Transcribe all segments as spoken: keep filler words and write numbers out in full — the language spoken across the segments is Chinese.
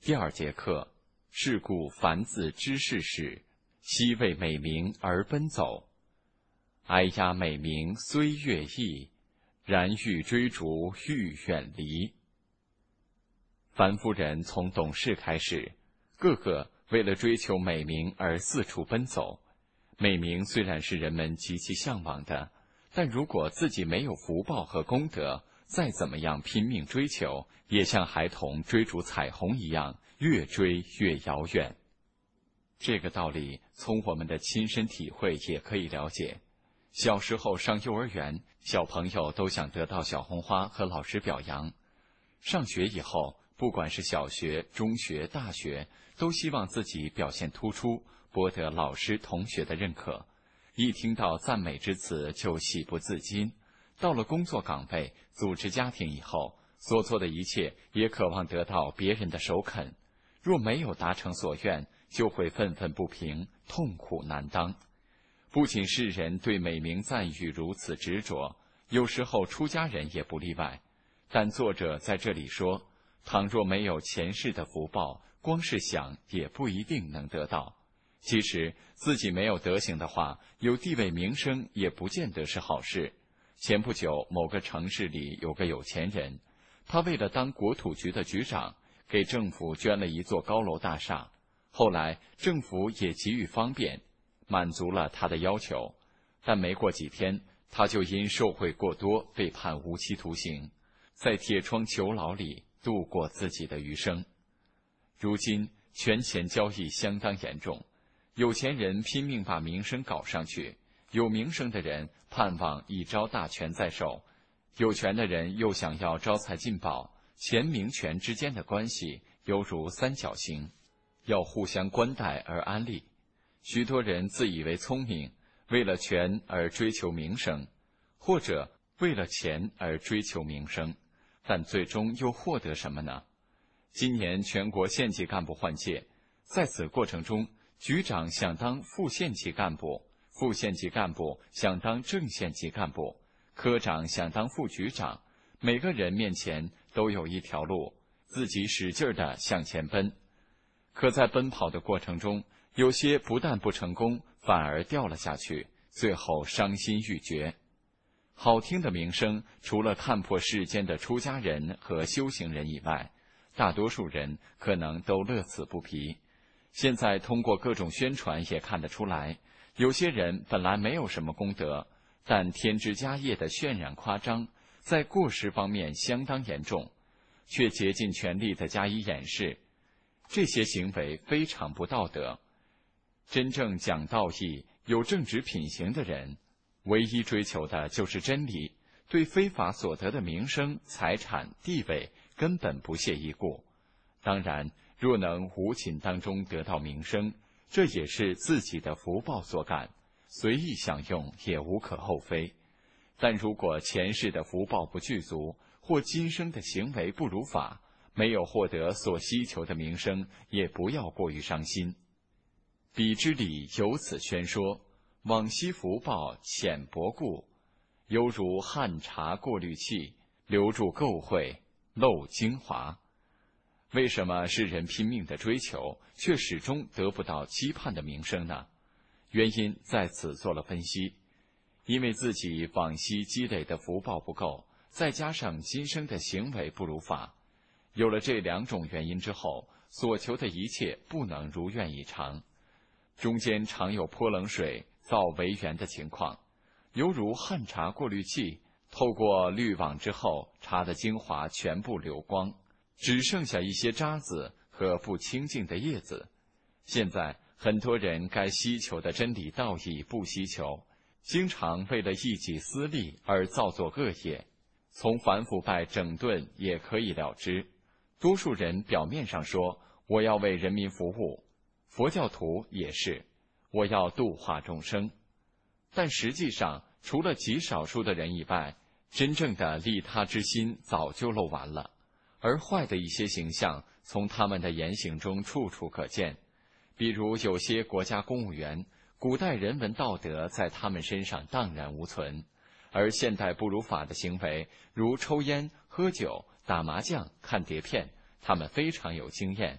第二节课，是故凡自知世事，悉为美名而奔走。哀呀美名虽悦意，然欲追逐愈远离。樊夫人从懂事开始，个个为了追求美名而四处奔走。美名虽然是人们极其向往的，但如果自己没有福报和功德，再怎么样拼命追求，也像孩童追逐彩虹一样，越追越遥远。这个道理从我们的亲身体会也可以了解。小时候上幼儿园，小朋友都想得到小红花和老师表扬。上学以后，不管是小学、中学、大学，都希望自己表现突出，博得老师、同学的认可。一听到赞美之词就喜不自禁。到了工作岗位、组织家庭以后，所做的一切也渴望得到别人的首肯。若没有达成所愿，就会愤愤不平，痛苦难当。不仅世人对美名赞誉如此执着，有时候出家人也不例外。但作者在这里说，倘若没有前世的福报，光是想也不一定能得到。其实自己没有德行的话，有地位名声也不见得是好事。前不久，某个城市里有个有钱人，他为了当国土局的局长，给政府捐了一座高楼大厦。后来政府也给予方便，满足了他的要求，但没过几天，他就因受贿过多被判无期徒刑，在铁窗囚牢里度过自己的余生。如今权钱交易相当严重，有钱人拼命把名声搞上去，有名声的人盼望一朝大权在手，有权的人又想要招财进宝，钱名权之间的关系犹如三角形，要互相关待而安利。许多人自以为聪明，为了权而追求名声，或者为了钱而追求名声，但最终又获得什么呢？今年全国县级干部换届，在此过程中，局长想当副县级干部，副县级干部想当正县级干部，科长想当副局长，每个人面前都有一条路，自己使劲地向前奔。可在奔跑的过程中，有些不但不成功，反而掉了下去，最后伤心欲绝。好听的名声，除了看破世间的出家人和修行人以外，大多数人可能都乐此不疲。现在通过各种宣传也看得出来，有些人本来没有什么功德，但添枝加叶的渲染夸张，在过失方面相当严重，却竭尽全力地加以掩饰。这些行为非常不道德。真正讲道义、有正直品行的人，唯一追求的就是真理，对非法所得的名声、财产、地位根本不屑一顾。当然，若能无情当中得到名声，这也是自己的福报所感，随意享用也无可厚非。但如果前世的福报不具足，或今生的行为不如法，没有获得所希求的名声，也不要过于伤心。彼之理由此宣说，往昔福报浅薄故，犹如旱茶过滤器，留住垢秽，漏精华。为什么世人拼命的追求，却始终得不到期盼的名声呢？原因在此做了分析。因为自己往昔积累的福报不够，再加上今生的行为不如法，有了这两种原因之后，所求的一切不能如愿以偿，中间常有泼冷水、造为缘的情况，犹如旱茶过滤器，透过滤网之后，茶的精华全部流光，只剩下一些渣子和不清净的叶子。现在很多人该希求的真理道义不希求，经常为了一己私利而造作恶业，从反腐败整顿也可以了知。多数人表面上说我要为人民服务，佛教徒也是，我要度化众生，但实际上除了极少数的人以外，真正的利他之心早就漏完了。而坏的一些形象从他们的言行中处处可见，比如有些国家公务员，古代人文道德在他们身上荡然无存，而现代不如法的行为，如抽烟、喝酒、打麻将、看碟片，他们非常有经验，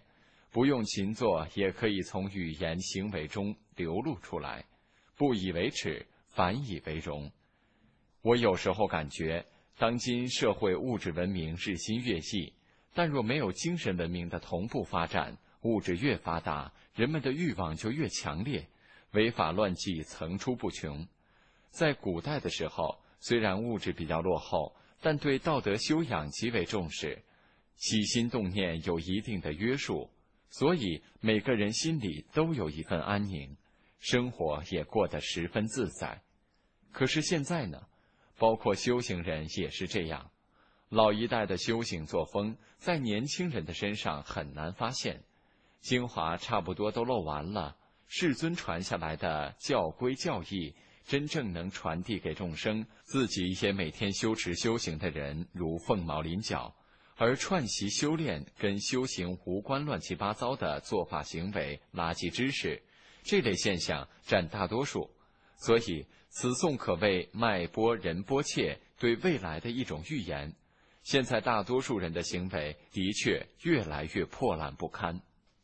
不用勤做也可以从语言行为中流露出来，不以为耻，反以为荣。我有时候感觉，当今社会物质文明日新月异，但若没有精神文明的同步发展，物质越发达，人们的欲望就越强烈，违法乱纪层出不穷。在古代的时候，虽然物质比较落后，但对道德修养极为重视，起心动念有一定的约束，所以每个人心里都有一份安宁，生活也过得十分自在。可是现在呢，包括修行人也是这样，老一代的修行作风在年轻人的身上很难发现，精华差不多都漏完了，世尊传下来的教规教义真正能传递给众生，自己也每天修持修行的人如凤毛麟角，而串习修炼跟修行无关乱七八糟的做法行为、垃圾知识，这类现象占大多数。所以此颂可谓脉波仁波切对未来的一种预言。现在大多数人的行为的确越来越破烂不堪。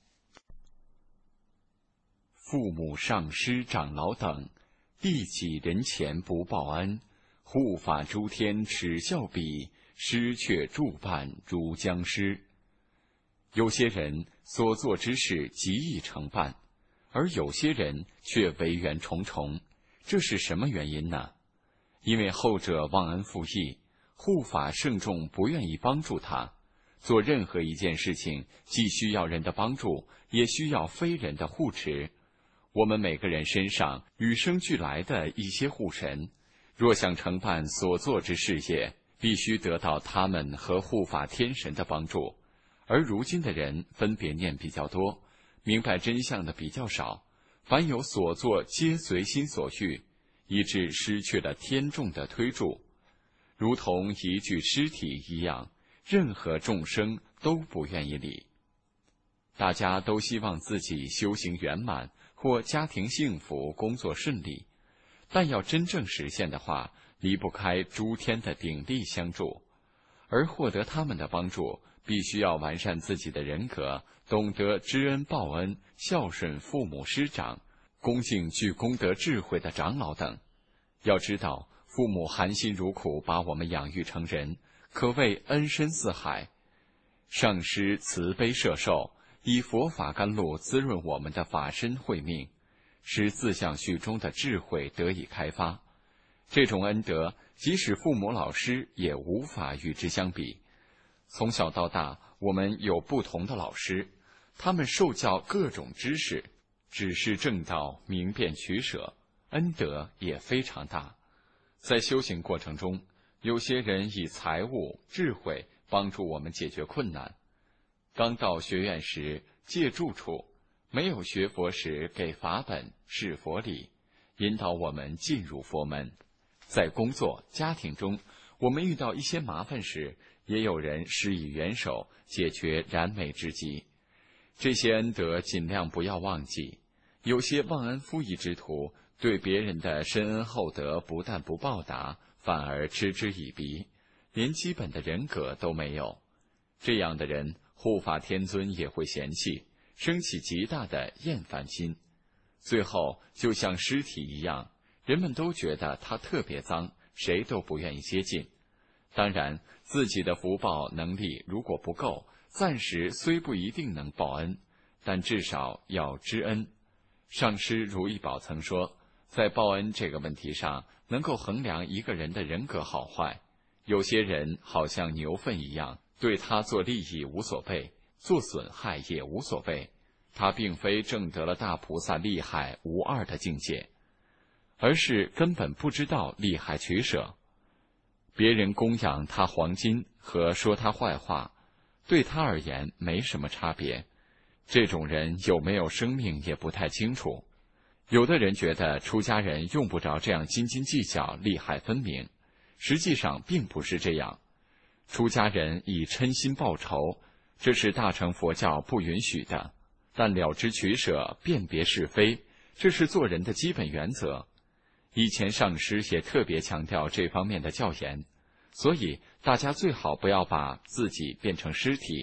父母、上师、长老等利己人前不报恩，护法诸天耻笑彼，失却助伴如僵尸。有些人所做之事极易成办，而有些人却违缘重重，这是什么原因呢？因为后者忘恩负义，护法圣众不愿意帮助他，做任何一件事情既需要人的帮助，也需要非人的护持。我们每个人身上与生俱来的一些护神，若想承办所做之事业，必须得到他们和护法天神的帮助。而如今的人分别念比较多，明白真相的比较少，凡有所做皆随心所欲，以致失去了天众的推助，如同一具尸体一样，任何众生都不愿意理。大家都希望自己修行圆满，或家庭幸福，工作顺利，但要真正实现的话，离不开诸天的鼎力相助，而获得他们的帮助，必须要完善自己的人格，懂得知恩报恩，孝顺父母师长，恭敬具功德智慧的长老等。要知道，父母含辛茹苦把我们养育成人，可谓恩深似海。上师慈悲摄受，以佛法甘露滋润我们的法身慧命，使自相续中的智慧得以开发。这种恩德，即使父母老师也无法与之相比。从小到大，我们有不同的老师，他们受教各种知识，指示正道，明辨取舍，恩德也非常大。在修行过程中，有些人以财物、智慧帮助我们解决困难。刚到学院时借住处，没有学佛时给法本示佛理，引导我们进入佛门。在工作、家庭中，我们遇到一些麻烦时，也有人施以援手，解决燃眉之急。这些恩德尽量不要忘记。有些忘恩负义之徒，对别人的深恩厚德不但不报答，反而嗤之以鼻，连基本的人格都没有。这样的人，护法天尊也会嫌弃，生起极大的厌烦心，最后就像尸体一样，人们都觉得他特别脏，谁都不愿意接近。当然，自己的福报能力如果不够，暂时虽不一定能报恩，但至少要知恩。上师如意宝曾说，在报恩这个问题上，能够衡量一个人的人格好坏。有些人好像牛粪一样，对他做利益无所谓，做损害也无所谓，他并非证得了大菩萨利害无二的境界，而是根本不知道利害取舍。别人供养他黄金和说他坏话，对他而言没什么差别。这种人有没有生命也不太清楚。有的人觉得出家人用不着这样斤斤计较，利害分明，实际上并不是这样。出家人以嗔心报仇，这是大乘佛教不允许的，但了知取舍，辨别是非，这是做人的基本原则。以前上师也特别强调这方面的教言，所以大家最好不要把自己变成尸体，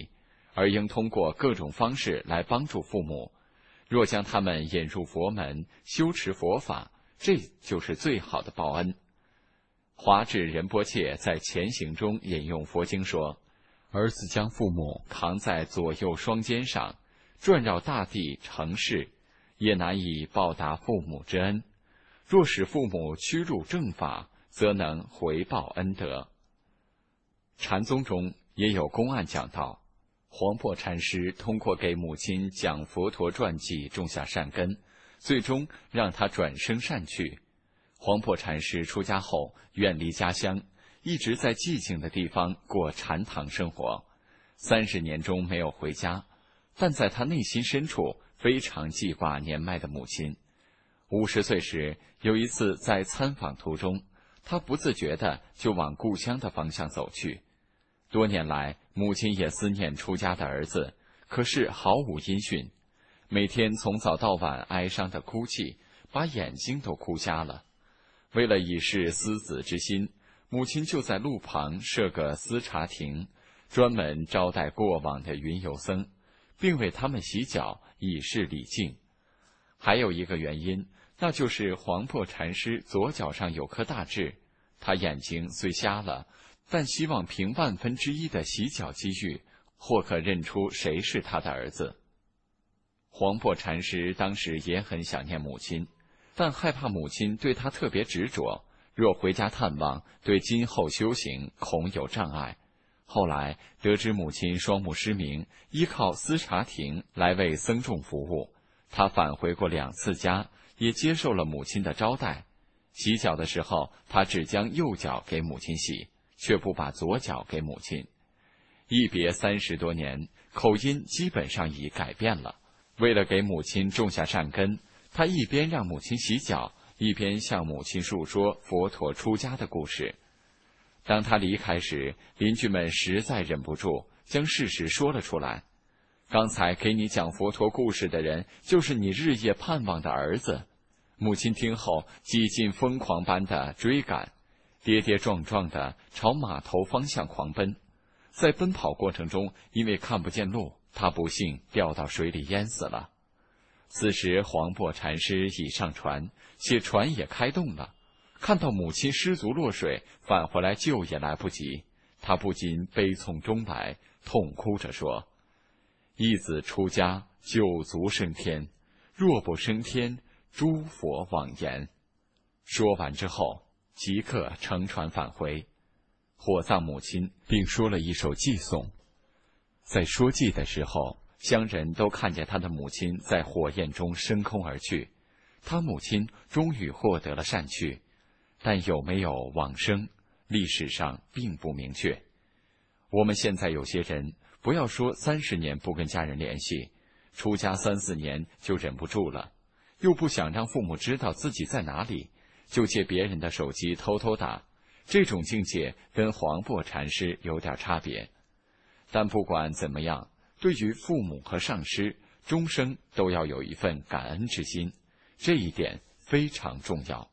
而应通过各种方式来帮助父母。若将他们引入佛门，修持佛法，这就是最好的报恩。华智仁波切在前行中引用佛经说：儿子将父母扛在左右双肩上，转绕大地成事，也难以报答父母之恩。若使父母趋入正法，则能回报恩德。禅宗中也有公案讲到，黄檗禅师通过给母亲讲佛陀传记种下善根，最终让他转生善趣。黄檗禅师出家后远离家乡，一直在寂静的地方过禅堂生活，三十年中没有回家，但在他内心深处非常记挂年迈的母亲。五十岁时，有一次在参访途中，他不自觉地就往故乡的方向走去。多年来，母亲也思念出家的儿子，可是毫无音讯，每天从早到晚哀伤地哭泣，把眼睛都哭瞎了。为了以示思子之心，母亲就在路旁设个私茶亭，专门招待过往的云游僧，并为他们洗脚，以示礼敬。还有一个原因，那就是黄檗禅师左脚上有颗大痣，他眼睛虽瞎了，但希望凭万分之一的洗脚机遇，或可认出谁是他的儿子。黄檗禅师当时也很想念母亲，但害怕母亲对他特别执着，若回家探望，对今后修行恐有障碍。后来得知母亲双目失明，依靠私茶亭来为僧众服务，他返回过两次家，也接受了母亲的招待。洗脚的时候，他只将右脚给母亲洗，却不把左脚给母亲。一别三十多年，口音基本上已改变了。为了给母亲种下善根，他一边让母亲洗脚，一边向母亲述说佛陀出家的故事。当他离开时，邻居们实在忍不住，将事实说了出来。刚才给你讲佛陀故事的人，就是你日夜盼望的儿子。母亲听后，几近疯狂般的追赶，跌跌撞撞地朝码头方向狂奔。在奔跑过程中，因为看不见路，他不幸掉到水里淹死了。此时黄檗禅师已上船，且船也开动了，看到母亲失足落水，返回来救也来不及，他不禁悲从中来，痛哭着说：一子出家，九族升天，若不升天，诸佛妄言。说完之后，即刻乘船返回，火葬母亲，并说了一首偈颂。在说偈的时候，乡人都看见他的母亲在火焰中升空而去，他母亲终于获得了善趣，但有没有往生，历史上并不明确。我们现在有些人，不要说三十年不跟家人联系，出家三四年就忍不住了，又不想让父母知道自己在哪里，就借别人的手机偷偷打。这种境界跟黄檗禅师有点差别。但不管怎么样，对于父母和上师，终生都要有一份感恩之心，这一点非常重要。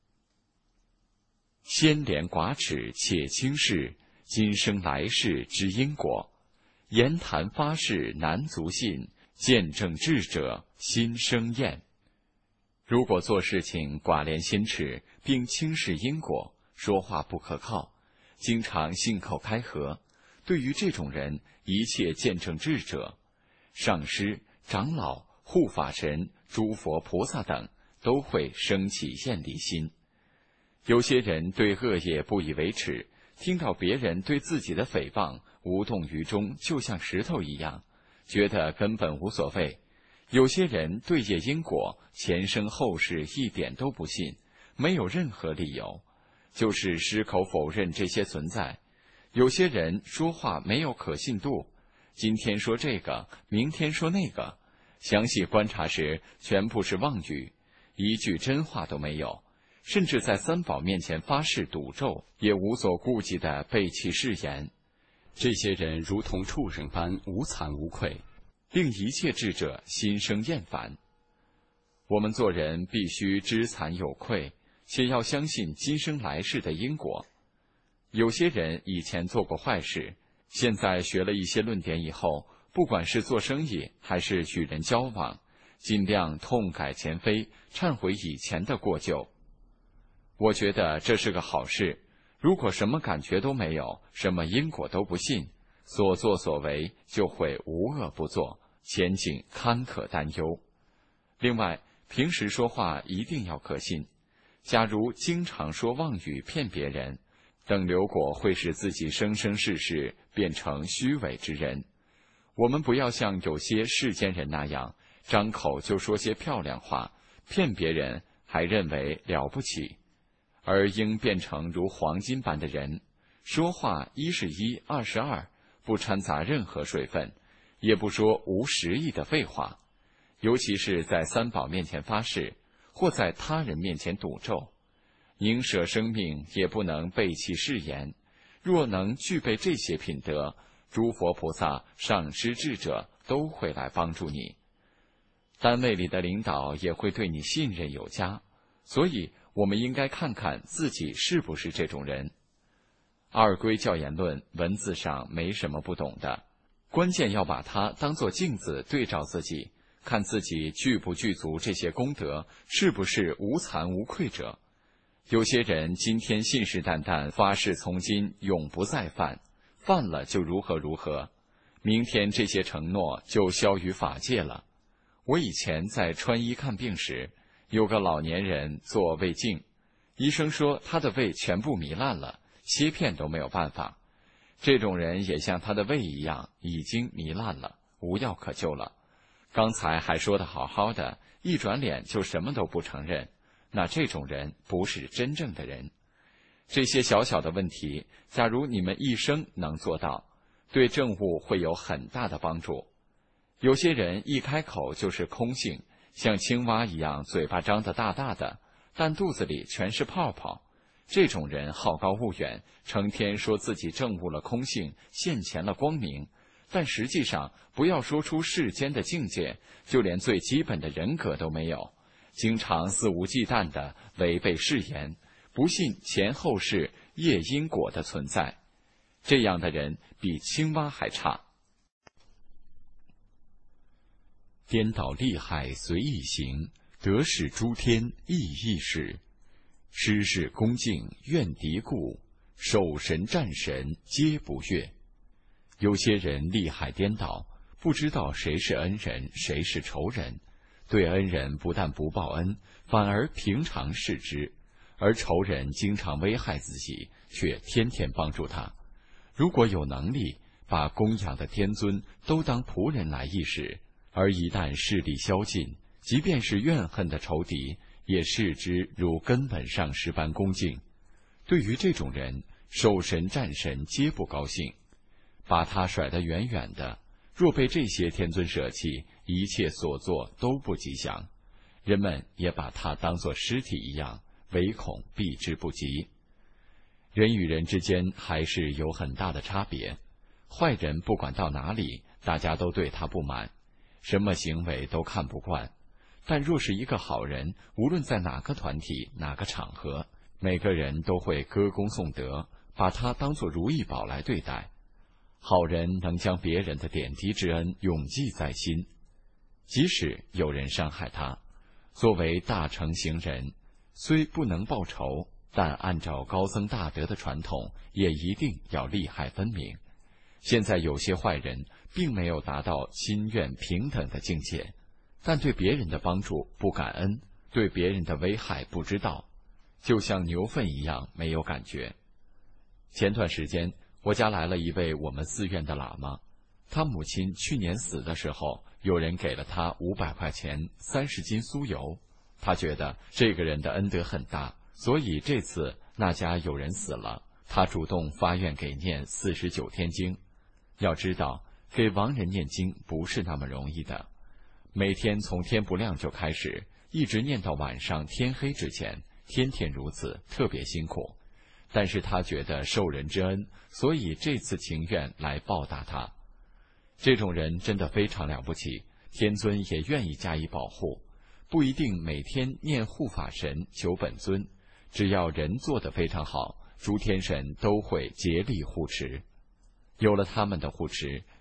先廉寡耻且轻视，今生来世之因果。言谈发誓难足信，见证智者心生厌。如果做事情寡廉鲜耻，并轻视因果，说话不可靠，经常信口开河，对于这种人，一切见证智者、上师、长老、护法神、诸佛菩萨等都会升起厌离心。有些人对恶业不以为耻，听到别人对自己的诽谤，无动于衷，就像石头一样，觉得根本无所谓。有些人对业因果、前生后世一点都不信，没有任何理由，就是矢口否认这些存在。有些人说话没有可信度，今天说这个，明天说那个，详细观察时全部是妄语，一句真话都没有，甚至在三宝面前发誓赌咒，也无所顾忌地背弃誓言。这些人如同畜生般无惭无愧，令一切智者心生厌烦。我们做人必须知惭有愧，且要相信今生来世的因果。有些人以前做过坏事，现在学了一些论点以后， 不管是做生意还是与人交往，尽量痛改前非，忏悔以前的过旧。我觉得这是个好事。如果什么感觉都没有，什么因果都不信，所作所为就会无恶不作，前景坎坷担忧。另外，平时说话一定要可信。假如经常说妄语骗别人，等流果会使自己生生世世变成虚伪之人。我们不要像有些世间人那样，张口就说些漂亮话，骗别人还认为了不起，而应变成如黄金般的人，说话一是一，二是二，不掺杂任何水分，也不说无实意的废话，尤其是在三宝面前发誓，或在他人面前赌咒，宁舍生命也不能背弃誓言。若能具备这些品德，诸佛菩萨、上师智者都会来帮助你。单位里的领导也会对你信任有加，所以我们应该看看自己是不是这种人。二规教言论文字上没什么不懂的，关键要把它当作镜子对照自己，看自己具不具足这些功德，是不是无惭无愧者。有些人今天信誓旦旦发誓从今永不再犯，犯了就如何如何，明天这些承诺就消于法界了。我以前在川医看病时，有个老年人做胃镜，医生说他的胃全部糜烂了，切片都没有办法。这种人也像他的胃一样，已经糜烂了，无药可救了。刚才还说得好好的，一转脸就什么都不承认，那这种人不是真正的人。这些小小的问题，假如你们一生能做到，对政务会有很大的帮助。有些人一开口就是空性，像青蛙一样，嘴巴张得大大的，但肚子里全是泡泡。这种人好高骛远，成天说自己证悟了空性，现前了光明，但实际上不要说出世间的境界，就连最基本的人格都没有，经常肆无忌惮地违背誓言，不信前后世业因果的存在。这样的人比青蛙还差。颠倒利害随意行，得使诸天意意使。施事恭敬怨敌故，守神战神皆不悦。有些人利害颠倒，不知道谁是恩人，谁是仇人。对恩人不但不报恩，反而平常视之；而仇人经常危害自己，却天天帮助他。如果有能力，把供养的天尊都当仆人来意识，而一旦势力消尽，即便是怨恨的仇敌，也视之如根本上师般恭敬。对于这种人，守神战神皆不高兴，把他甩得远远的。若被这些天尊舍弃，一切所做都不吉祥。人们也把他当作尸体一样，唯恐避之不及。人与人之间还是有很大的差别。坏人不管到哪里，大家都对他不满，什么行为都看不惯。但若是一个好人，无论在哪个团体、哪个场合，每个人都会歌功颂德，把他当作如意宝来对待。好人能将别人的点滴之恩永记在心，即使有人伤害他，作为大乘行人，虽不能报仇，但按照高僧大德的传统，也一定要利害分明。现在有些坏人并没有达到心愿平等的境界，但对别人的帮助不感恩，对别人的危害不知道，就像牛粪一样没有感觉。前段时间我家来了一位我们寺院的喇嘛，他母亲去年死的时候，有人给了他五百块钱、三十斤酥油。他觉得这个人的恩德很大，所以这次那家有人死了，他主动发愿给念四十九天经。要知道，给亡人念经不是那么容易的，每天从天不亮就开始，一直念到晚上天黑之前，天天如此，特别辛苦。但是他觉得受人之恩，所以这次情愿来报答他。这种人真的非常了不起，天尊也愿意加以保护。不一定每天念护法神求本尊，只要人做得非常好，诸天神都会竭力护持。有了他们的护持，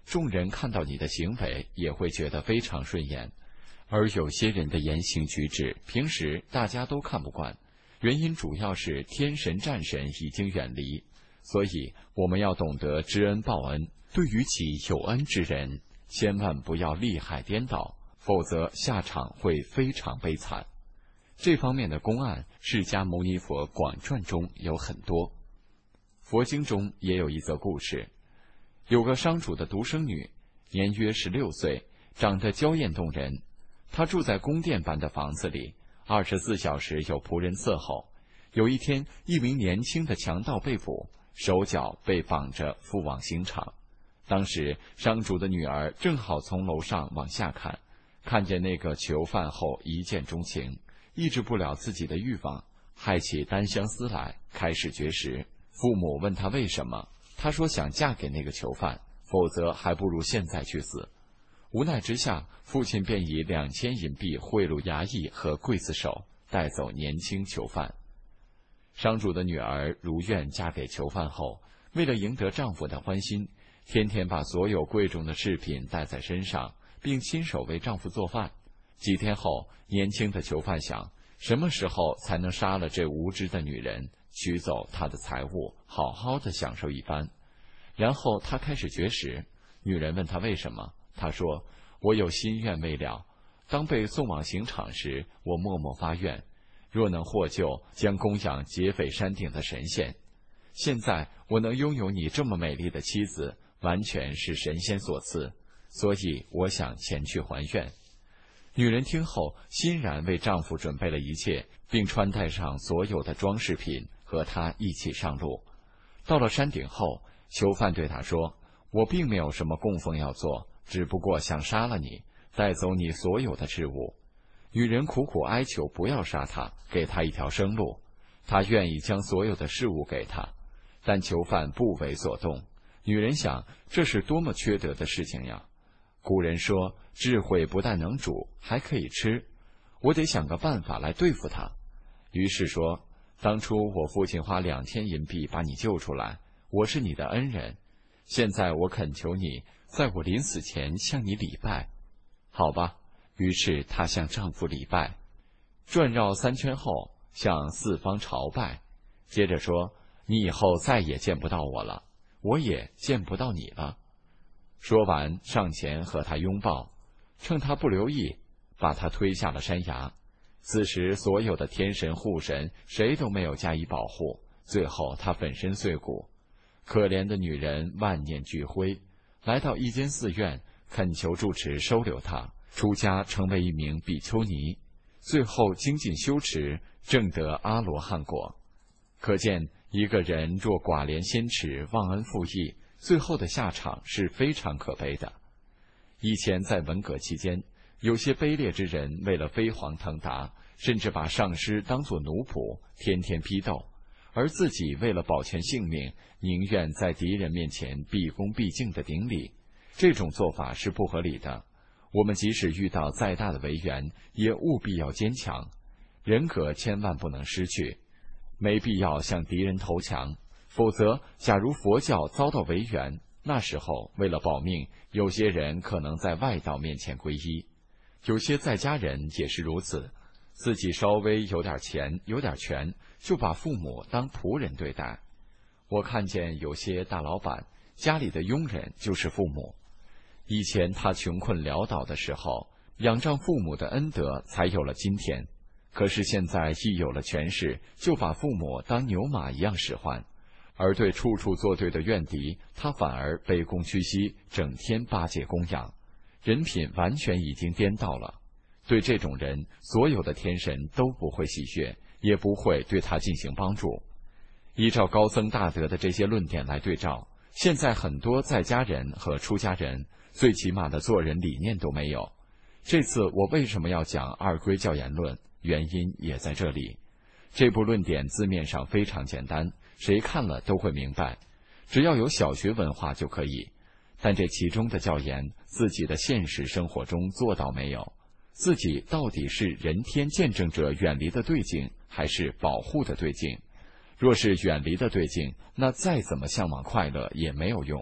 众人看到你的行为也会觉得非常顺眼。而有些人的言行举止，平时大家都看不惯，原因主要是天神战神已经远离，所以我们要懂得知恩报恩。对于己有恩之人，千万不要利害颠倒，否则下场会非常悲惨。这方面的公案，释迦牟尼佛广传中有很多，佛经中也有一则故事。有个商主的独生女，年约十六岁，长得娇艳动人。她住在宫殿般的房子里，二十四小时有仆人伺候。有一天，一名年轻的强盗被捕，手脚被绑着赴往刑场。当时商主的女儿正好从楼上往下看，看见那个囚犯后一见钟情，抑制不了自己的欲望，害起单相思来，开始绝食。父母问他为什么，他说想嫁给那个囚犯，否则还不如现在去死。无奈之下，父亲便以两千银币贿赂衙役和刽子手，带走年轻囚犯。商主的女儿如愿嫁给囚犯后，为了赢得丈夫的欢心，天天把所有贵重的饰品带在身上，并亲手为丈夫做饭。几天后，年轻的囚犯想，什么时候才能杀了这无知的女人，取走她的财物，好好的享受一番。然后他开始绝食。女人问他为什么，他说，我有心愿未了，当被送往刑场时，我默默发愿，若能获救，将供养劫匪山顶的神仙。现在我能拥有你这么美丽的妻子，完全是神仙所赐，所以我想前去还愿。女人听后欣然为丈夫准备了一切，并穿戴上所有的装饰品，和他一起上路。到了山顶后，囚犯对他说，我并没有什么供奉要做，只不过想杀了你，带走你所有的事物。女人苦苦哀求不要杀他，给他一条生路。他愿意将所有的事物给他，但囚犯不为所动。女人想，这是多么缺德的事情呀！古人说，智慧不但能煮，还可以吃，我得想个办法来对付他。于是说，当初我父亲花两千银币把你救出来，我是你的恩人，现在我恳求你，在我临死前向你礼拜，好吧？于是她向丈夫礼拜，转绕三圈后，向四方朝拜，接着说，你以后再也见不到我了，我也见不到你了。说完，上前和他拥抱，趁他不留意，把他推下了山崖。此时所有的天神护神谁都没有加以保护，最后他粉身碎骨。可怜的女人万念俱灰，来到一间寺院，恳求住持收留她，出家成为一名比丘尼，最后精进修持，证得阿罗汉果。可见一个人若寡廉鲜耻，忘恩负义，最后的下场是非常可悲的。以前在文革期间，有些卑劣之人为了飞黄腾达，甚至把上师当作奴仆，天天批斗，而自己为了保全性命，宁愿在敌人面前毕恭毕敬的顶礼。这种做法是不合理的。我们即使遇到再大的违缘，也务必要坚强，人格千万不能失去，没必要向敌人投降。否则，假如佛教遭到违缘，那时候为了保命，有些人可能在外道面前皈依。有些在家人也是如此，自己稍微有点钱有点权，就把父母当仆人对待。我看见有些大老板家里的佣人就是父母。以前他穷困潦倒的时候，仰仗父母的恩德才有了今天，可是现在一有了权势，就把父母当牛马一样使唤，而对处处作对的怨敌，他反而卑躬屈膝，整天巴结供养，人品完全已经颠倒了。对这种人，所有的天神都不会喜悦，也不会对他进行帮助。依照高僧大德的这些论点来对照，现在很多在家人和出家人最起码的做人理念都没有。这次我为什么要讲二归教言论，原因也在这里。这部论点字面上非常简单，谁看了都会明白，只要有小学文化就可以。但这其中的教言，自己的现实生活中做到没有？自己到底是人天见证者远离的对境，还是保护的对境？若是远离的对境，那再怎么向往快乐也没有用。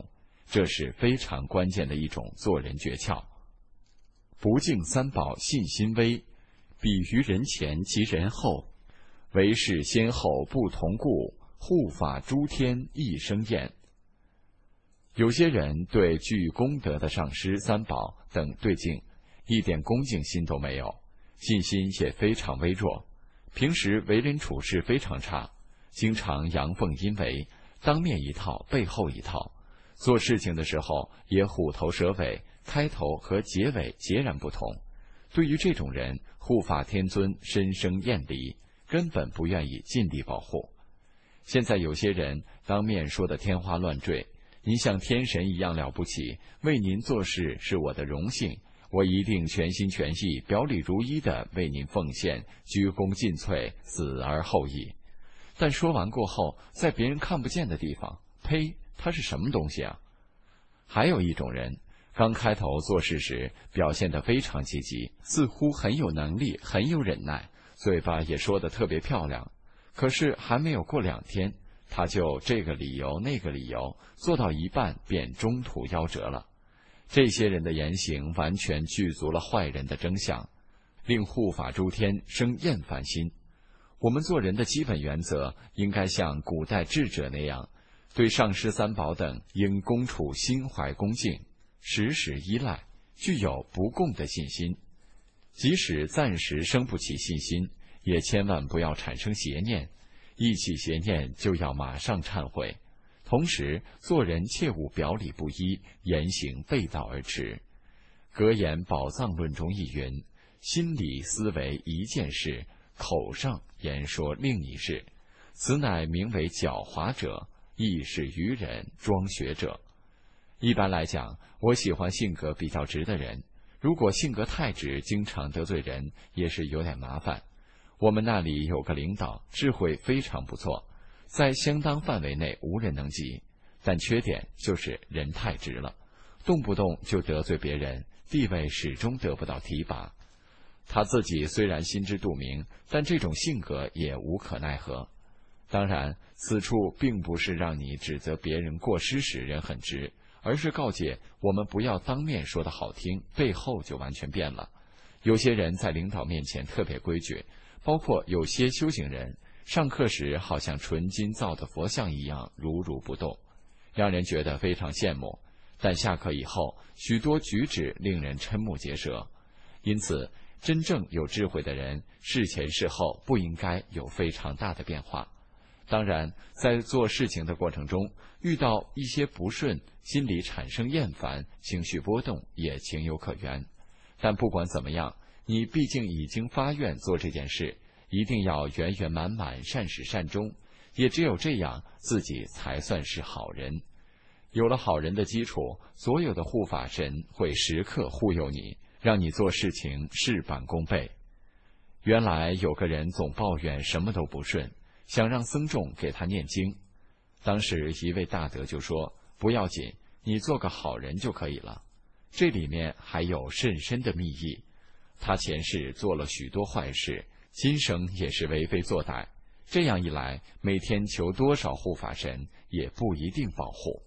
这是非常关键的一种做人诀窍。不敬三宝，信心微，比于人前及人后，为是先后不同故，护法诸天一生厌。有些人对具功德的上师、三宝等对境一点恭敬心都没有，信心也非常微弱，平时为人处事非常差，经常阳奉阴违，当面一套背后一套，做事情的时候也虎头蛇尾，开头和结尾截然不同。对于这种人，护法天尊深生厌离，根本不愿意尽力保护。现在有些人当面说的天花乱坠，您像天神一样了不起，为您做事是我的荣幸，我一定全心全意、表里如一地为您奉献，鞠躬尽瘁，死而后已。但说完过后，在别人看不见的地方，呸，他是什么东西啊？还有一种人，刚开头做事时表现得非常积极，似乎很有能力，很有忍耐，嘴巴也说得特别漂亮，可是还没有过两天，他就这个理由那个理由，做到一半便中途夭折了。这些人的言行完全具足了坏人的真相，令护法诸天生厌烦心。我们做人的基本原则应该像古代智者那样，对上师三宝等应恭处心怀恭敬，时时依赖，具有不共的信心。即使暂时生不起信心，也千万不要产生邪念，一起邪念就要马上忏悔。同时做人切勿表里不一，言行背道而驰。格言宝藏论中亦云：心理思维一件事，口上言说另一事，此乃名为狡猾者，亦是愚人装学者。一般来讲，我喜欢性格比较直的人，如果性格太直，经常得罪人，也是有点麻烦。我们那里有个领导，智慧非常不错，在相当范围内无人能及，但缺点就是人太直了，动不动就得罪别人，地位始终得不到提拔。他自己虽然心知肚明，但这种性格也无可奈何。当然，此处并不是让你指责别人过失时人很直，而是告诫我们不要当面说的好听，背后就完全变了。有些人在领导面前特别规矩，包括有些修行人，上课时好像纯金造的佛像一样如如不动，让人觉得非常羡慕。但下课以后，许多举止令人瞠目结舌。因此，真正有智慧的人，事前事后不应该有非常大的变化。当然，在做事情的过程中，遇到一些不顺，心里产生厌烦，情绪波动也情有可原。但不管怎么样，你毕竟已经发愿做这件事，一定要圆圆满满，善始善终，也只有这样，自己才算是好人。有了好人的基础，所有的护法神会时刻护佑你，让你做事情事半功倍。原来有个人总抱怨什么都不顺，想让僧众给他念经。当时一位大德就说：不要紧，你做个好人就可以了。这里面还有甚深的密意。他前世做了许多坏事，今生也是为非作歹，这样一来，每天求多少护法神也不一定保护。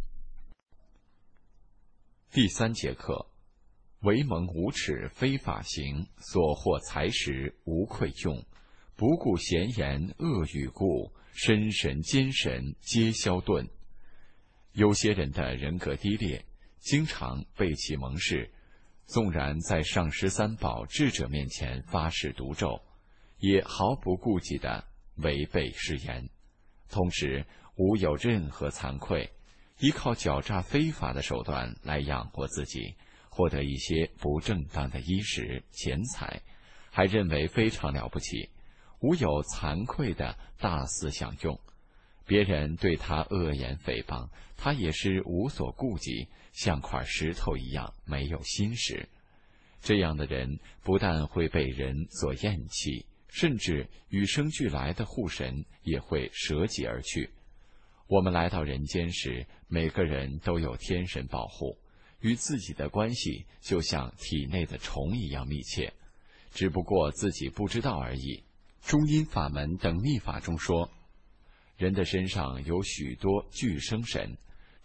第三节课：为蒙无耻非法行，所获财时无愧用，不顾闲言恶语故，身神奸神皆消遁。有些人的人格低劣，经常被其蒙视，纵然在上师三宝智者面前发誓毒咒，也毫不顾忌地违背誓言，同时无有任何惭愧，依靠狡诈非法的手段来养活自己，获得一些不正当的衣食钱财，还认为非常了不起，无有惭愧的大肆享用。别人对他恶言诽谤，他也是无所顾忌，像块石头一样没有心识。这样的人不但会被人所厌弃，甚至与生俱来的护神也会舍己而去。我们来到人间时，每个人都有天神保护，与自己的关系就像体内的虫一样密切，只不过自己不知道而已。中阴法门等密法中说，人的身上有许多具生神，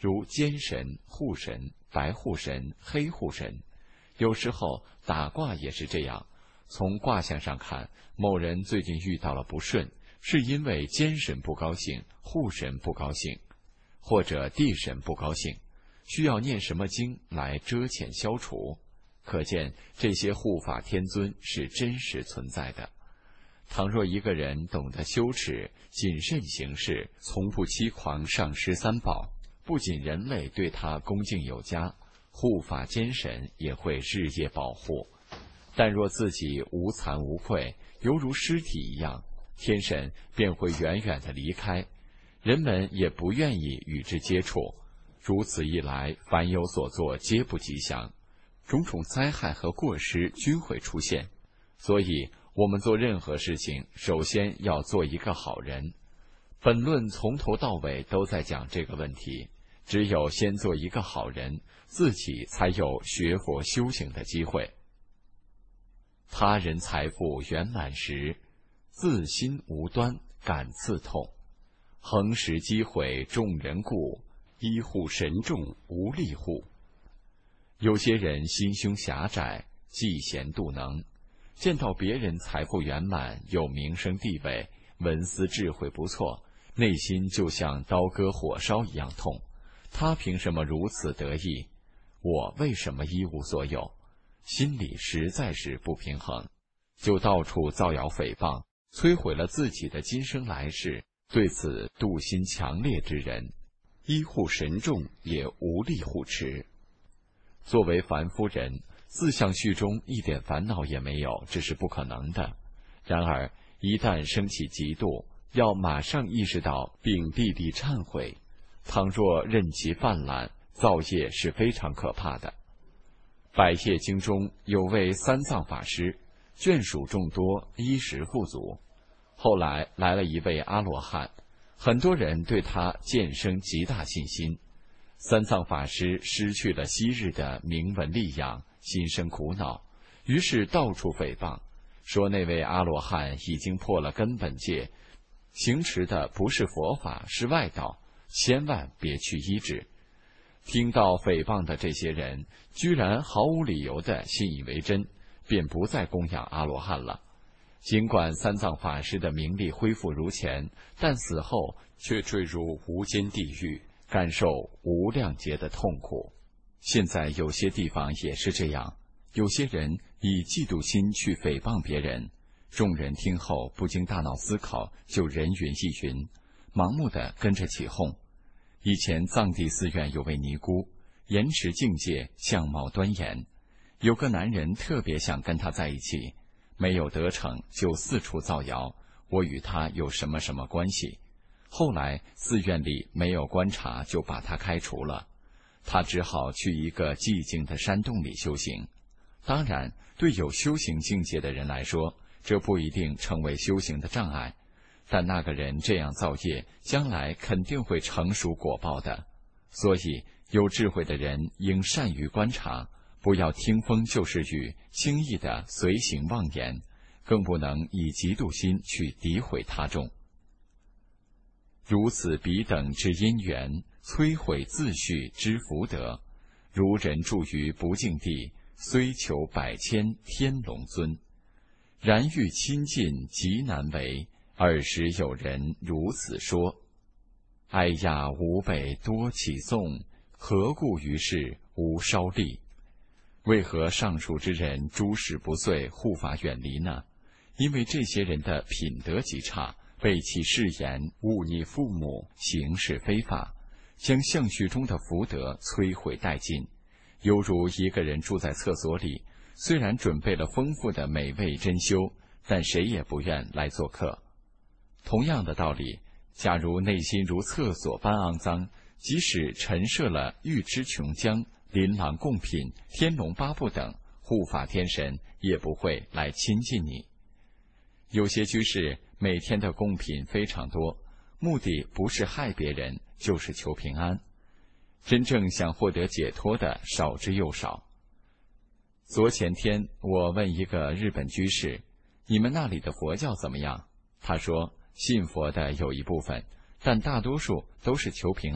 如监神、护神、白护神、黑护神。有时候打卦也是这样，从卦象上看，某人最近遇到了不顺，是因为监神不高兴，护神不高兴，或者地神不高兴，需要念什么经来遮遣消除。可见这些护法天尊是真实存在的。倘若一个人懂得羞耻、谨慎行事，从不欺狂丧失三宝，不仅人类对他恭敬有加，护法监神也会日夜保护。但若自己无惭无愧，犹如尸体一样，天神便会远远地离开，人们也不愿意与之接触。如此一来，凡有所作皆不吉祥，种种灾害和过失均会出现。所以我们做任何事情，首先要做一个好人。本论从头到尾都在讲这个问题，只有先做一个好人，自己才有学佛修行的机会。他人财富圆满时，自心无端感刺痛，横时机会众人顾，医护神众无力护。有些人心胸狭窄，嫉贤妒能，见到别人财富圆满，有名声地位，文思智慧不错，内心就像刀割火烧一样痛。他凭什么如此得意？我为什么一无所有？心里实在是不平衡，就到处造谣诽谤，摧毁了自己的今生来世。对此妒心强烈之人，医护神众也无力护持。作为凡夫人，四象序中一点烦恼也没有，这是不可能的。然而一旦升起嫉妒，要马上意识到并地地忏悔。倘若任其泛滥，造业是非常可怕的。百业经中有位三藏法师，眷属众多，衣食不足。后来来了一位阿罗汉，很多人对他渐生极大信心。三藏法师失去了昔日的名闻利养，心生苦恼，于是到处诽谤，说那位阿罗汉已经破了根本戒，行持的不是佛法，是外道，千万别去依止。听到诽谤的这些人居然毫无理由地信以为真，便不再供养阿罗汉了。尽管三藏法师的名利恢复如前，但死后却坠入无间地狱，感受无量劫的痛苦。现在有些地方也是这样，有些人以嫉妒心去诽谤别人，众人听后不经大脑思考就人云亦云，盲目地跟着起哄。以前藏地寺院有位尼姑，颜值境界，相貌端严，有个男人特别想跟她在一起，没有得逞就四处造谣，我与他有什么什么关系。后来寺院里没有观察，就把他开除了，他只好去一个寂静的山洞里修行。当然，对有修行境界的人来说，这不一定成为修行的障碍，但那个人这样造业，将来肯定会成熟果报的。所以有智慧的人应善于观察，不要听风就是雨，轻易的随行妄言，更不能以嫉妒心去诋毁他众。如此彼等之因缘，摧毁自序之福德。如人住于不净地，虽求百千天龙尊，然欲亲近极难为。尔时有人如此说：哀呀，吾辈多起颂，何故于是无稍利？为何上述之人诸事不遂，护法远离呢？因为这些人的品德极差，背弃誓言，忤逆父母，行事非法，将相续中的福德摧毁殆尽。犹如一个人住在厕所里，虽然准备了丰富的美味珍馐，但谁也不愿来做客。同样的道理，假如内心如厕所般肮脏，即使陈设了玉池琼浆、琳琅贡品、天龙八部等护法天神，也不会来亲近你。有些居士每天的贡品非常多，目的不是害别人，就是求平安。真正想获得解脱的少之又少。昨前天我问一个日本居士，你们那里的佛教怎么样？他说，信佛的有一部分，但大多数都是求平安，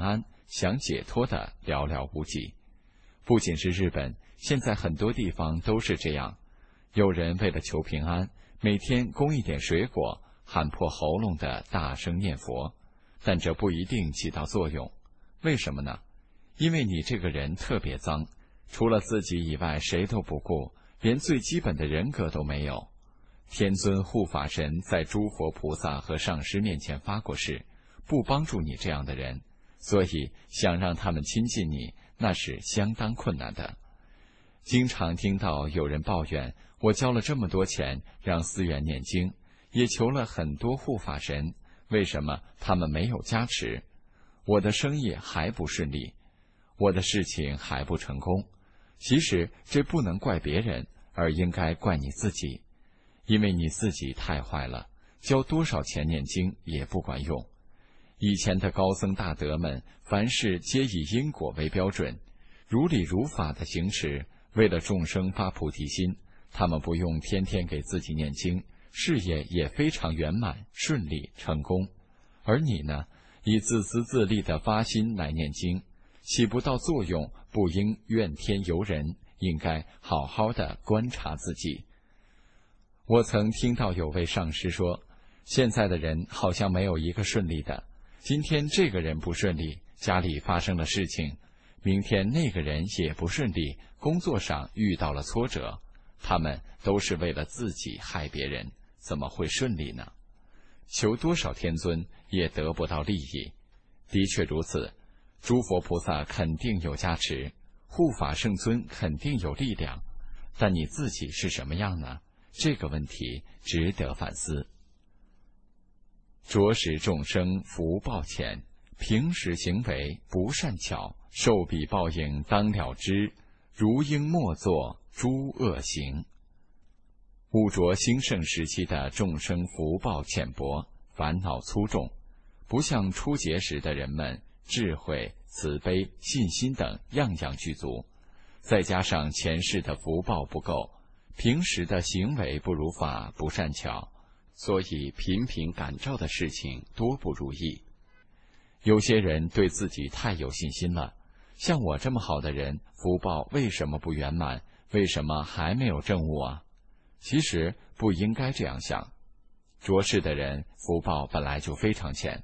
想解脱的寥寥无几。不仅是日本，现在很多地方都是这样。有人为了求平安，每天供一点水果，喊破喉咙的大声念佛，但这不一定起到作用。为什么呢？因为你这个人特别脏，除了自己以外谁都不顾，连最基本的人格都没有。天尊护法神在诸佛菩萨和上师面前发过誓，不帮助你这样的人，所以想让他们亲近你，那是相当困难的。经常听到有人抱怨，我交了这么多钱让寺院念经，也求了很多护法神，为什么他们没有加持？我的生意还不顺利，我的事情还不成功。其实这不能怪别人，而应该怪你自己，因为你自己太坏了，交多少钱念经也不管用。以前的高僧大德们，凡事皆以因果为标准，如理如法的行持，为了众生发菩提心，他们不用天天给自己念经，事业也非常圆满、顺利、成功。而你呢，以自私自利的发心来念经，起不到作用，不应怨天尤人，应该好好的观察自己。我曾听到有位上师说，现在的人好像没有一个顺利的，今天这个人不顺利，家里发生了事情，明天那个人也不顺利，工作上遇到了挫折，他们都是为了自己害别人，怎么会顺利呢？求多少天尊也得不到利益。的确如此，诸佛菩萨肯定有加持，护法圣尊肯定有力量，但你自己是什么样呢？这个问题值得反思。着实众生福报浅，平时行为不善巧，受彼报应当了知，如应莫作诸恶行。污浊兴盛时期的众生福报浅薄，烦恼粗重，不像初结时的人们智慧、慈悲、信心等样样具足，再加上前世的福报不够，平时的行为不如法，不善巧，所以频频感召的事情多不如意。有些人对自己太有信心了，像我这么好的人，福报为什么不圆满？为什么还没有证悟啊？其实不应该这样想。浊世的人福报本来就非常浅。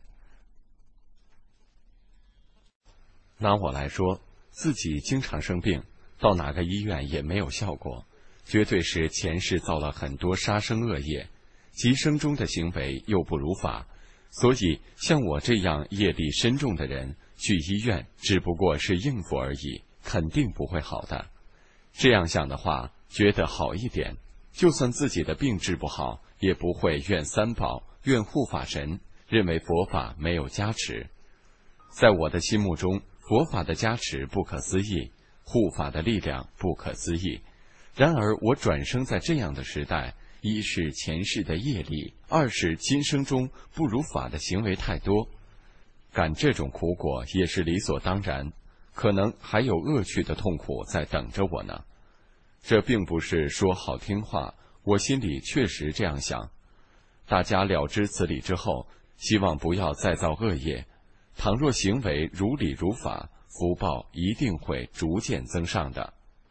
拿我来说，自己经常生病，到哪个医院也没有效果，绝对是前世造了很多杀生恶业，极生中的行为又不如法，所以像我这样业力深重的人，去医院只不过是应付而已，肯定不会好的。这样想的话，觉得好一点，就算自己的病治不好，也不会怨三宝、怨护法神，认为佛法没有加持。在我的心目中，佛法的加持不可思议，护法的力量不可思议。然而我转生在这样的时代，一是前世的业力，二是今生中不如法的行为太多，感这种苦果也是理所当然，可能还有恶趣的痛苦在等着我呢。这并不是说好听话，我心里确实这样想。大家了知此理之后，希望不要再造恶业，倘若行为如理如法，福报一定会逐渐增上的。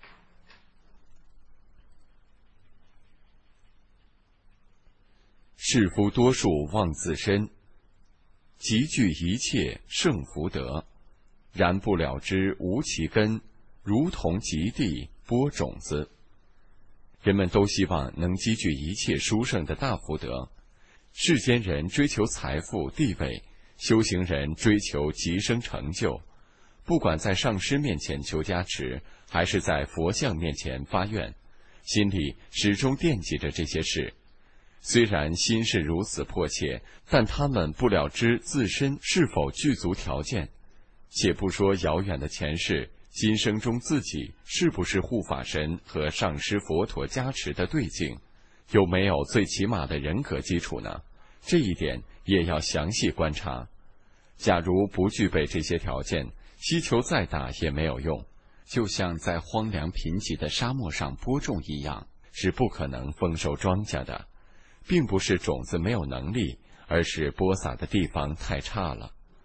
士夫多数忘自身，集聚一切胜福德，然不了知无其根，如同极地播种子。人们都希望能积聚一切殊胜的大福德，世间人追求财富地位，修行人追求极生成就，不管在上师面前求加持，还是在佛像面前发愿，心里始终惦记着这些事。虽然心是如此迫切，但他们不了知自身是否具足条件。且不说遥远的前世，今生中自己是不是护法神和上师佛陀加持的对境，有没有最起码的人格基础呢？这一点也要详细观察。假如不具备这些条件，希求再大也没有用，就像在荒凉贫瘠的沙漠上播种一样，是不可能丰收庄稼的。并不是种子没有能力，而是播撒的地方太差了。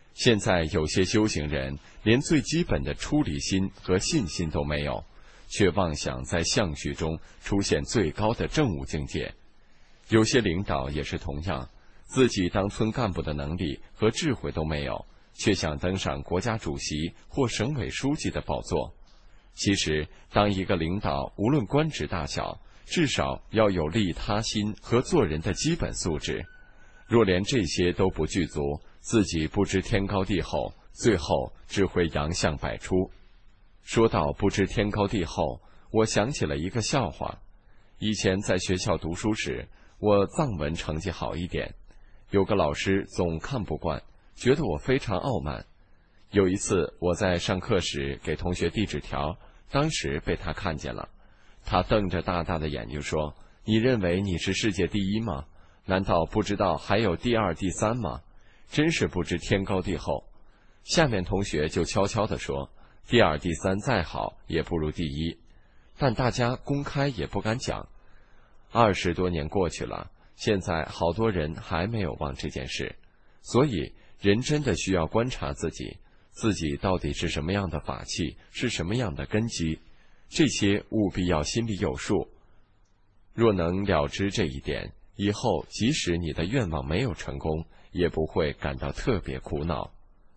现在有些修行人连最基本的出离心和信心都没有，却妄想在相续中出现最高的政务境界。有些领导也是同样，自己当村干部的能力和智慧都没有，却想登上国家主席或省委书记的宝座。其实，当一个领导，无论官职大小，至少要有利他心和做人的基本素质。若连这些都不具足，自己不知天高地厚，最后只会洋相百出。说到不知天高地厚，我想起了一个笑话。以前在学校读书时，我藏文成绩好一点，有个老师总看不惯，觉得我非常傲慢。有一次我在上课时给同学递纸条，当时被他看见了。他瞪着大大的眼睛说：“你认为你是世界第一吗？难道不知道还有第二、第三吗？真是不知天高地厚。”下面同学就悄悄地说：“第二、第三再好也不如第一。”但大家公开也不敢讲。二十多年过去了，现在好多人还没有忘这件事。所以人真的需要观察自己，自己到底是什么样的法器，是什么样的根基，这些务必要心里有数。若能了知这一点，以后即使你的愿望没有成功，也不会感到特别苦恼。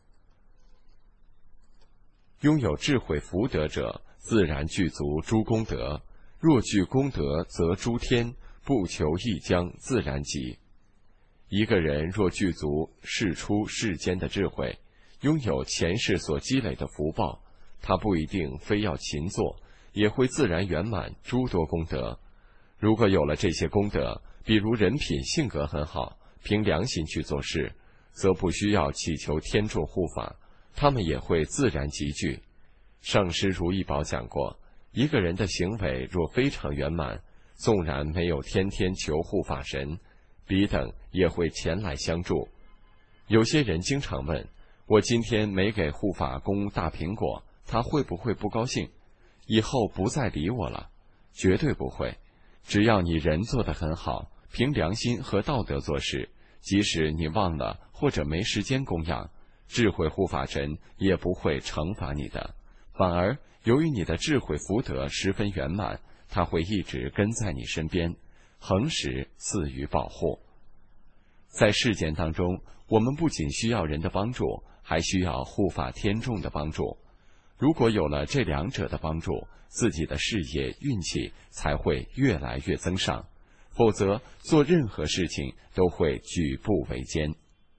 拥有智慧福德者，自然具足诸功德。若具功德，则诸天不求一将自然集。一个人若具足世出世间的智慧，拥有前世所积累的福报，他不一定非要勤做，也会自然圆满诸多功德。如果有了这些功德，比如人品性格很好，凭良心去做事，则不需要祈求天助护法，他们也会自然集聚。上师如意宝讲过，一个人的行为若非常圆满，纵然没有天天求护法神，彼等也会前来相助。有些人经常问，我今天没给护法供大苹果，他会不会不高兴？以后不再理我了？绝对不会。只要你人做得很好，凭良心和道德做事，即使你忘了或者没时间供养，智慧护法神也不会惩罚你的，反而由于你的智慧福德十分圆满，他会一直跟在你身边，恒时赐予保护。在世间当中，我们不仅需要人的帮助，还需要护法天众的帮助。如果有了这两者的帮助，自己的事业运气才会越来越增上，否则做任何事情都会举步维艰。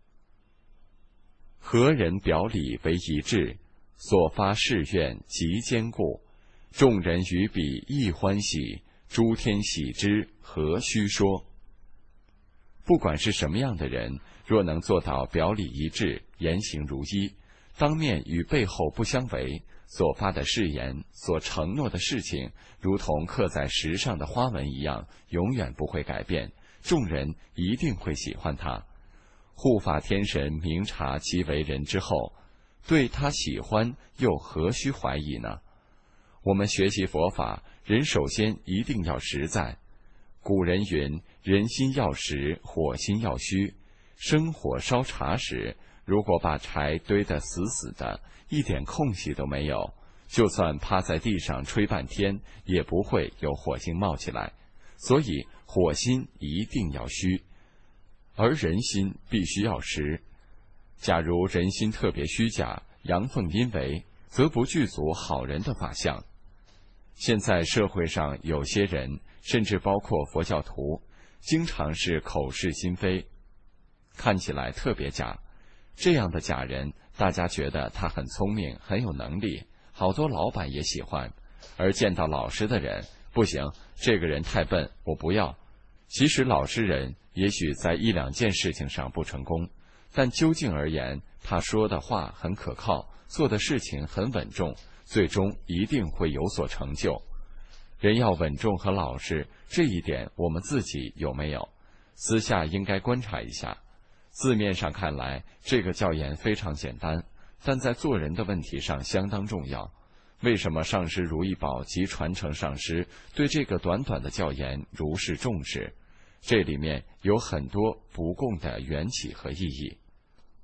何人表里为一致，所发誓愿极坚固，众人于彼亦欢喜，诸天喜之，何须说。不管是什么样的人，若能做到表里一致，言行如一，当面与背后不相违，所发的誓言，所承诺的事情，如同刻在石上的花纹一样，永远不会改变，众人一定会喜欢他。护法天神明察其为人之后，对他喜欢又何须怀疑呢？我们学习佛法，人首先一定要实在。古人云，人心要实，火心要虚。生火烧茶时，如果把柴堆得死死的，一点空隙都没有，就算趴在地上吹半天，也不会有火星冒起来。所以火心一定要虚，而人心必须要实。假如人心特别虚假，阳奉阴违，则不具足好人的法相。现在社会上有些人，甚至包括佛教徒，经常是口是心非，看起来特别假。这样的假人，大家觉得他很聪明，很有能力，好多老板也喜欢。而见到老实的人，不行，这个人太笨，我不要。其实老实人也许在一两件事情上不成功，但究竟而言，他说的话很可靠，做的事情很稳重，最终一定会有所成就。人要稳重和老实，这一点我们自己有没有？私下应该观察一下。字面上看来，这个教言非常简单，但在做人的问题上相当重要。为什么上师如意宝及传承上师对这个短短的教言如是重视？这里面有很多不共的缘起和意义。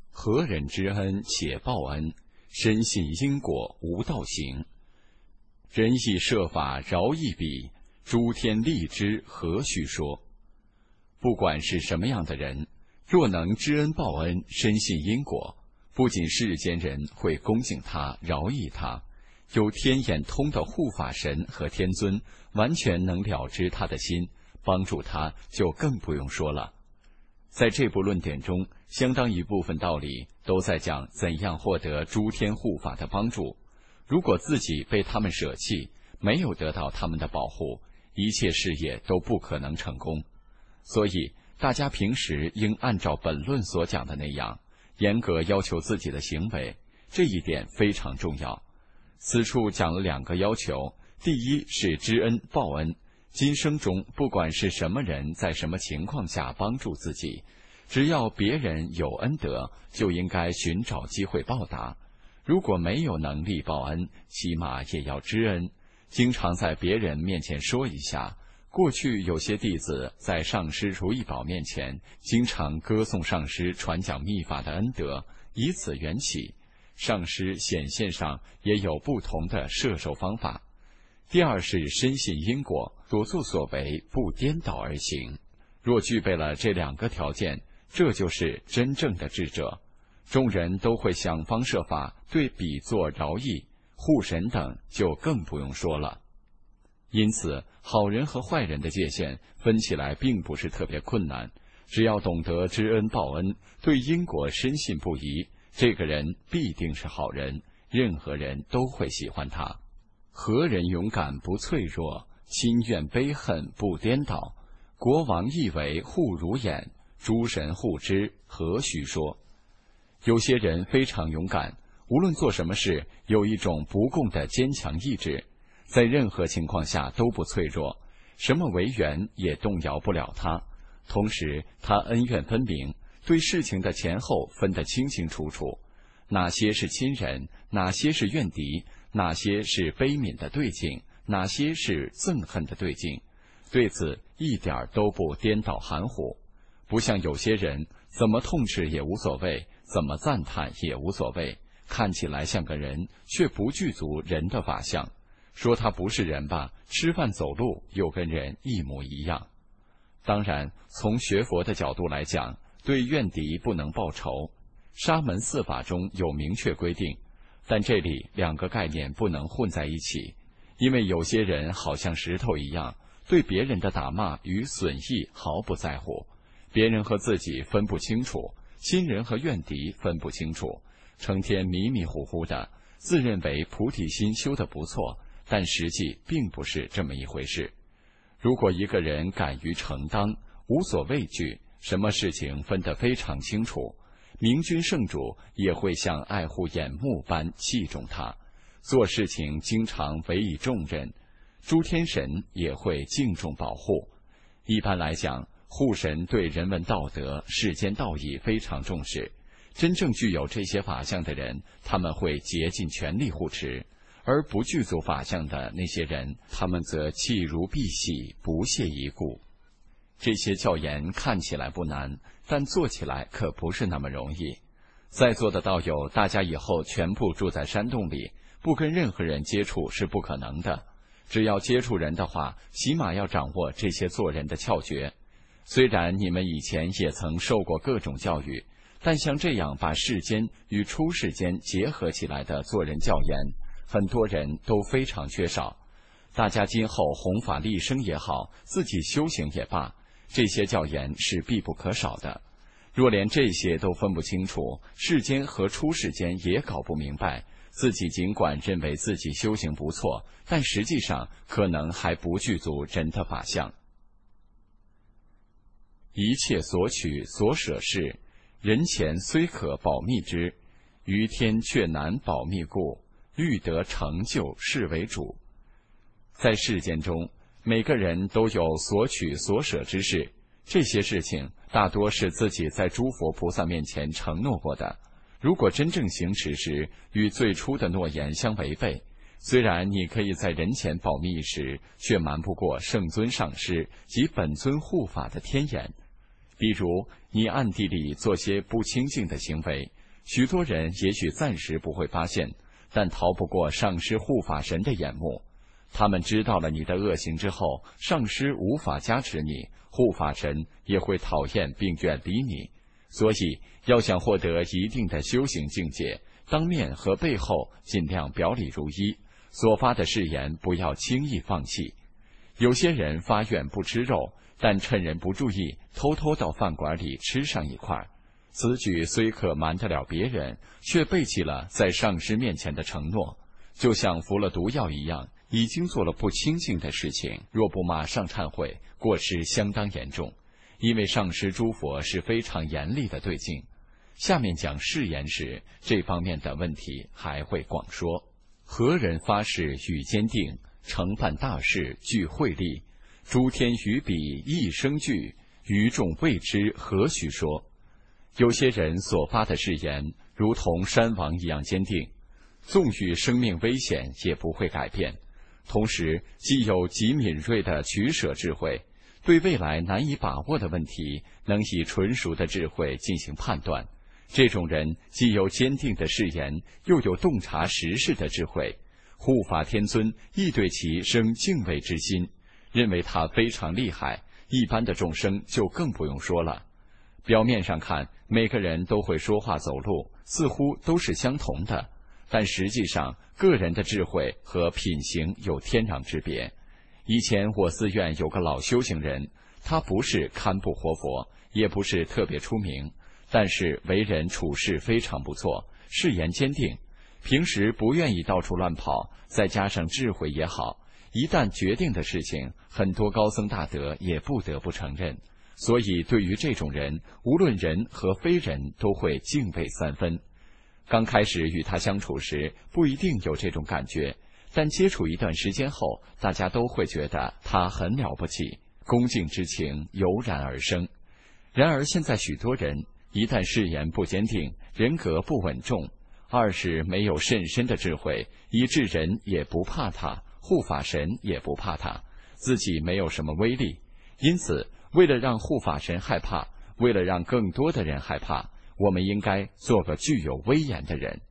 何人之恩且报恩，深信因果无道行。人亦设法饶益彼，诸天利之何须说。不管是什么样的人，若能知恩报恩，深信因果，不仅世间人会恭敬他、饶益他，有天眼通的护法神和天尊完全能了知他的心，帮助他就更不用说了。在这部论点中，相当一部分道理都在讲怎样获得诸天护法的帮助。如果自己被他们舍弃，没有得到他们的保护，一切事业都不可能成功。所以大家平时应按照本论所讲的那样，严格要求自己的行为，这一点非常重要。此处讲了两个要求，第一是知恩报恩，今生中不管是什么人在什么情况下帮助自己，只要别人有恩德，就应该寻找机会报答。如果没有能力报恩，起码也要知恩，经常在别人面前说一下。过去有些弟子在上师如意宝面前经常歌颂上师传讲秘法的恩德，以此缘起，上师显现上也有不同的摄受方法。第二是深信因果，所作所为不颠倒而行。若具备了这两个条件，这就是真正的智者。众人都会想方设法对彼作饶益，护神等就更不用说了。因此，好人和坏人的界限分起来并不是特别困难，只要懂得知恩报恩，对因果深信不疑，这个人必定是好人，任何人都会喜欢他。何人勇敢不脆弱，心愿悲恨不颠倒，国王亦为护如眼，诸神护之何须说。有些人非常勇敢，无论做什么事，有一种不共的坚强意志，在任何情况下都不脆弱，什么违缘也动摇不了他。同时他恩怨分明，对事情的前后分得清清楚楚，哪些是亲人，哪些是怨敌，哪些是悲悯的对境，哪些是憎恨的对境，对此一点都不颠倒含糊。不像有些人怎么痛斥也无所谓，怎么赞叹也无所谓，看起来像个人，却不具足人的法相。说他不是人吧，吃饭走路又跟人一模一样。当然，从学佛的角度来讲，对怨敌不能报仇，沙门四法中有明确规定，但这里两个概念不能混在一起，因为有些人好像石头一样，对别人的打骂与损益毫不在乎，别人和自己分不清楚，亲人和怨敌分不清楚，成天迷迷糊糊的，自认为菩提心修得不错，但实际并不是这么一回事。如果一个人敢于承担，无所畏惧，什么事情分得非常清楚，明君圣主也会像爱护眼目般器重他，做事情经常委以重任，诸天神也会敬重保护。一般来讲，护神对人文道德、世间道义非常重视，真正具有这些法相的人，他们会竭尽全力护持，而不具足法相的那些人，他们则弃如敝屣，不屑一顾。这些教言看起来不难，但做起来可不是那么容易。在座的道友，大家以后全部住在山洞里，不跟任何人接触是不可能的。只要接触人的话，起码要掌握这些做人的窍诀。虽然你们以前也曾受过各种教育，但像这样把世间与出世间结合起来的做人教言，很多人都非常缺少。大家今后弘法立生也好，自己修行也罢，这些教言是必不可少的。若连这些都分不清楚，世间和出世间也搞不明白，自己尽管认为自己修行不错，但实际上可能还不具足人的法相。一切所取所舍事，人前虽可保密之，于天却难保密故，欲得成就是为主。在世间中，每个人都有所取所舍之事，这些事情大多是自己在诸佛菩萨面前承诺过的，如果真正行持时与最初的诺言相违背，虽然你可以在人前保密一时，却瞒不过圣尊上师及本尊护法的天眼。比如你暗地里做些不清净的行为， 许多人也许暂时不会发现，但逃不过上师护法神的眼目。他们知道了你的恶行之后，上师无法加持你，护法神也会讨厌并远离你。所以，要想获得一定的修行境界，当面和背后尽量表里如一，所发的誓言不要轻易放弃。有些人发愿不吃肉，但趁人不注意，偷偷到饭馆里吃上一块。此举虽可瞒得了别人，却背弃了在上师面前的承诺，就像服了毒药一样，已经做了不清净的事情。若不马上忏悔，过失相当严重。因为上师诸佛是非常严厉的对境。下面讲誓言时，这方面的问题还会广说。何人发誓与坚定，承办大事具慧力，诸天于彼一生具，于众谓之何许说？有些人所发的誓言如同山王一样坚定，纵遇生命危险也不会改变，同时既有极敏锐的取舍智慧，对未来难以把握的问题能以纯熟的智慧进行判断。这种人既有坚定的誓言，又有洞察时事的智慧，护法天尊亦对其生敬畏之心，认为他非常厉害，一般的众生就更不用说了。表面上看，每个人都会说话走路，似乎都是相同的，但实际上个人的智慧和品行有天壤之别。以前我寺院有个老修行人，他不是堪布活佛，也不是特别出名，但是为人处事非常不错，誓言坚定，平时不愿意到处乱跑，再加上智慧也好，一旦决定的事情，很多高僧大德也不得不承认。所以对于这种人，无论人和非人都会敬畏三分。刚开始与他相处时，不一定有这种感觉，但接触一段时间后，大家都会觉得他很了不起，恭敬之情油然而生。然而现在许多人一旦誓言不坚定，人格不稳重，二是没有甚深的智慧，以致人也不怕他，护法神也不怕他，自己没有什么威力。因此为了让护法神害怕，为了让更多的人害怕，我们应该做个具有威严的人。